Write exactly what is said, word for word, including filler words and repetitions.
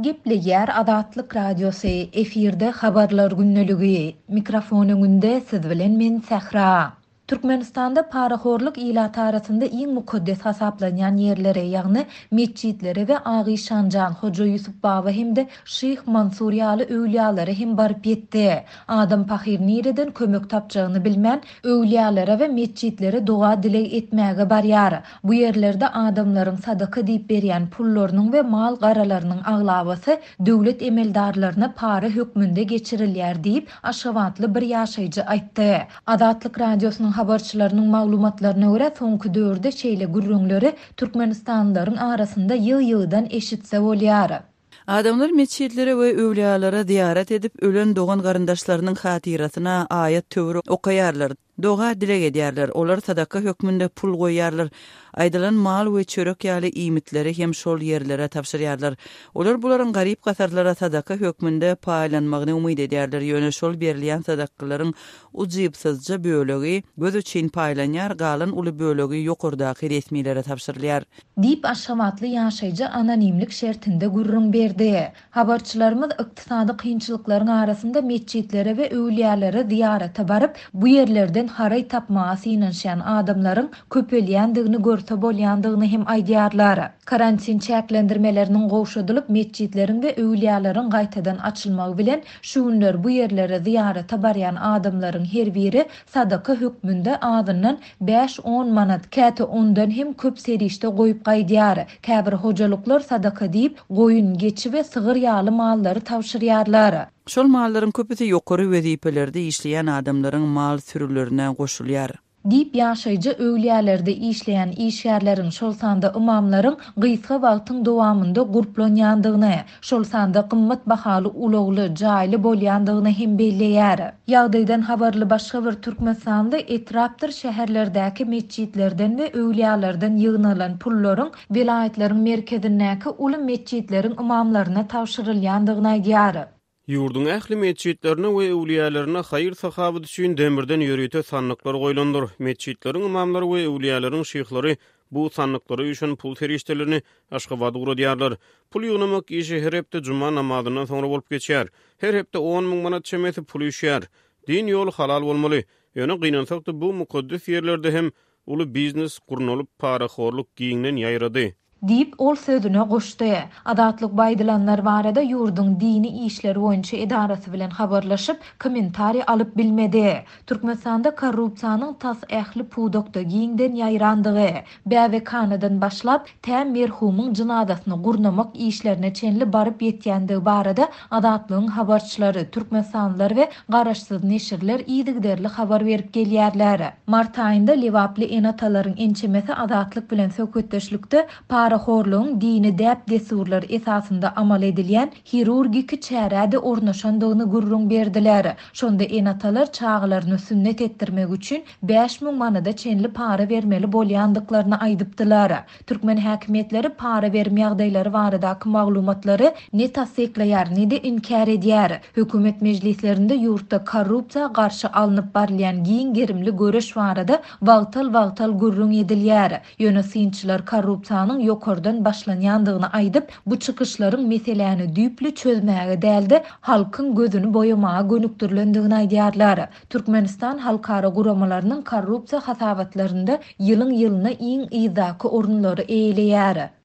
Gepli yer Adatlyk Radiosu efirde habarlar günneligi. Mikrofon öňünde siz bilen men Sahra. Türkmenistanda paraxorluk ilaty arasynda iň mukaddes hasaplanýan ýerlere, ýagny meçitlere we Agy Şanjan, Hoca Ýusup Baba hemde Şeyh Mansur ýaly öwliýalary hem baryp ýetdi. Adam Pahir nireden kömek tapjagyny bilmän öwliýalara we meçitlere dua dilek etmäge barýar. Bu ýerlerde adamlaryň sadaka diýip berýän pullarynyň we mal garalarynyň aglabasy döwlet emeldarlaryna para hökmünde geçirilýär diýip aşawatly bir ýaşaýjy aýtdy. Adatlyk Radiosynyň habarçylarynyň maglumatlaryna görä soňky döwürde şeýle gürrüňleri Türkmenistanlylaryň arasynda ýyl-ýylydan eşitse bolýar. Adamlar meçitlere we öwliýalara ziyaret edip ölen doğan garyndaşlarynyň hatirasyna ayet töwri okaýarlar. Doga dilek edýärler. Olar sadaka hökmünde pul goýýarlar. Aýdylan mal we çörek ýaly iýmitleri hem şol ýerlere tapşyrýarlar. Olar bularyň garyp gasarlara sadaka hökmünde paýlanmagyny umyt edýärler. Ýöne şol berilýän sadakalaryň ujypsyzja bölegi göz üçin paýlanýar, galan uly bölegi ýokurdaky resmiýetlere tapşyrylýar. Dip aşamatly ýaşaýjy anonimlik şertinde gurrun berdi. Habarçylarymyz ykdysady kynçylyklaryň arasynda meçitlere we öwliýalara ziýarete baryp bu ýerlerden haray tapmasy inanşan adamlaryň köpelýändigini görse bolýandygyny hem aýdýarlar. Karantin çäklendirmeleriniň gowşadylyp meçitleriň we öwliýalaryň gaýtadan açylmagy bilen şu günler bu ýerlere ziýarete barýan adamlaryň her biri sadaka hökmünde adyndan beş on manat, käte ondan hem köp serişde goýup gaýdýar. Käbir hojalyklar sadaka diýip goýun, geçi we sygyr ýaly mallary tawşyrýarlar. Şol mallaryň köpüsi ýokary wezipelerde işleýän adamlaryň mal sürülerine goşulýar. Dip ýaşaýjy öwliýalerde işleýän işgärleriň şol sanda imamlaryň gysga wagtyň dowamında gurplanýandygyny, şol sanda gymmat bahaly ulagly jaýly bolýandygyny hem belleýär. Ýagdaýdan habarly başga bir Türkmenistanly etrapdyr şäherlerdäki meçitlerden we öwliýalardan ýygnalan pullaryň vilayatleriň merkezindäki uly meçitleriň imamlaryna tawşyrylýandygyny aýdýar. Yurdun ähli meçitlerine we öwliýalaryna haýyr sahabat üçin demirden ýörüte sanlyklar goýlandyr. Meçitleriň imamlary we öwliýalaryň şeýhlary bu sanlyklary üçin pul feriştelerini Aşgabat guradyarlar. Pul ýygnamak işi her hepde juma namazyna soňra bolup geçýär. Her hepde on ming manat çemeti pul ýüşýär. Din ýol halal bolmaly. Ýöne gynansak bu mukaddes ýerlerde hem uly biznes gurnulyp paraxorluk giňden ýaýrady. Dip ol sözüne goşdy. Adatlyk baýdylanlar barada ýurdun dini işleri boýunça edarasy bilen habarlaşyp kommentari alyp bilmedi. Türkmenistanda korrupsiýanyň tas ähli pudokda giňden ýaýrandygy, bäwe kanadan başlap täm merhumyň jynadasyny gurnamak işlerine çenli baryp ýetýändigi barada adatlygyň habarçylary, türkmenstanlylar we garaşsyz neşirler ýygyderli habar berip gelýärler. Mart aýynda Lewaply enatalaryň ençemesi adatlyk bilen söhbetdeşlikde paraxorluğun dini däp desurlar esasında amal edilýän hirurgiki çäräde ornaşandygyny gurrun berdiler. Şonda enatalar çağlaryny sünnet ettirmek üçin beş ming manada çenli para bermeli bolýandyklaryny aýdypdylar. Türkmen häkimetleri para berme ýagdaýlary baradaky maglumatlary ne tasdiklaýar, ne de inkar edýär. Hökümet mejlislerinde ýurtda korrupsiýa garşy alınıp barylýan giň gerimli görüş barada wagtal-wagtal gurrun edilýär. Ýöne synçylar korrupsiýanyň ýokardan başlanýandygyny aýdyp, bu çykyşlaryň meseleni düýpli çözmäge däldi, halkyň gözüni boýamaga gönükdirilendigini aýdýarlar. Türkmenistan halkara guramalarynyň korrupsiýa hasabatlarynda ýylyň ýylyna iň ýyzaky orunlary eýleýär.